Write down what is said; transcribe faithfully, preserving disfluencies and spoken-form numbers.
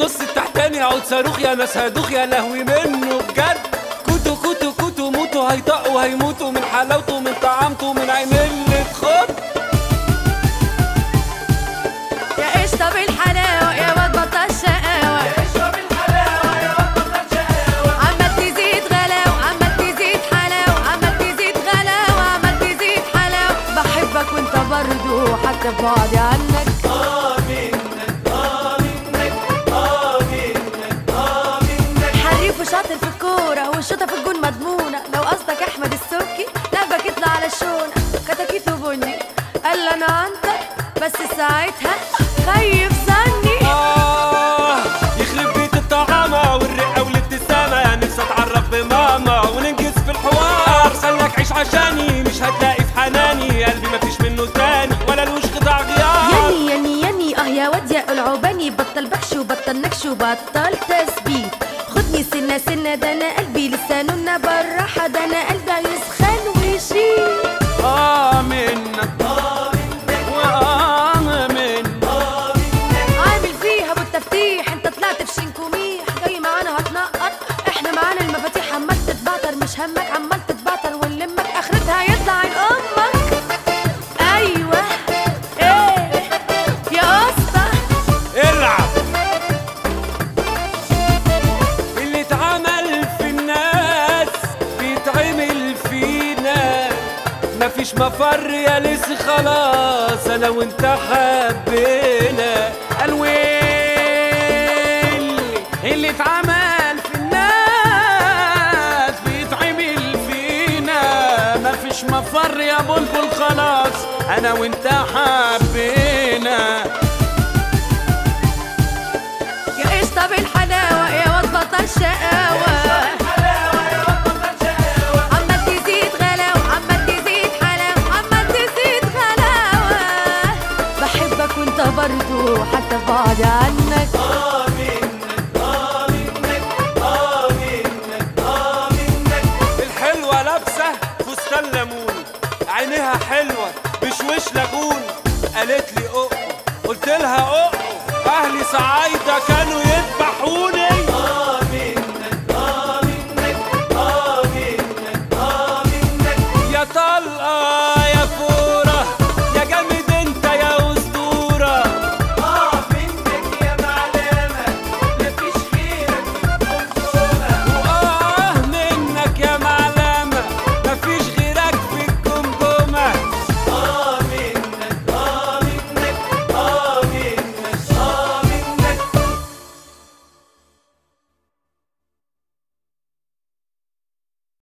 النص التحتاني عود صاروخ يا ناس هدوخ يا لهوي منه بجد. كوتو كوتو كوتو موتو هيطقوا هيموتوا من حلاوته من طعامته من عين اللي تخد. يا قشطة بالحلاوة يا واد بطل شقاوة، يا قشطة بالحلاوة يا واد بطل شقاوة. عمال تزيد غلاوة عمال تزيد حلاوة عمال تزيد غلاوة عمال تزيد حلاوة. بحبك وانت برضو حتى ببعدي عنك. اه منك اه منك اه منك اه منك. حريف وشاطر في الكورة والشوطة في الجون مضمونة. لو قصدك احمد السبكي لعبك يطلع على الشونة. كتاكيت وبني قال لي انا عنتر بس ساعتها خيف ظني. آه يخرب بيت الطعامة والرقة والابتسامة. نفسي اتعرف بماما وننجز في الحوار. خلك عيش عشاني مش هتلاقي في حناني. قلبي مفيش منه تاني ولا لوش قطع غيار. ياني ياني ياني اه يا واد يا العوباني. بطل بخش وبطل نكش وبطل تثبيت. خدني سنة سنة ده انا قلبي لسانه بالراحة. ده انا قلبي هيسخن ويشيل. آه منك آه منك وآه منك آه منك. عامل فيها بالتفتيح انت طلعت في شنكوميح. جاي معانا هتنقط احنا معانا المفاتيح. عمال تتبعتر مش همك عمال تتبعتر ونلمك اخرتها يطلع عين امك. ايوه ايه يا اسطى العب. اللي اتعمل في الناس بيتعمل فينا. مفيش مفر يا لسه خلاص انا وانت حبينا. الويل اللي اتعمل في الناس بيتعمل فينا. مفيش مفر يا بلبل خلاص انا وانت حبينا. يا قشطة بالحلاوة يا واد بطل شقاوة. عمال تزيد غلاوة عمال تزيد حلاوة عمال تزيد غلاوة. بحبك وانت برضو حتى بعدي عنك. آه منك آه منك آه منك آه منك. الحلوة لابسة فستان ليمون. عينيها حلوة بشوش لاجون. قالت لي أقو قلت لها أقو. أهلي صعايدة كانوا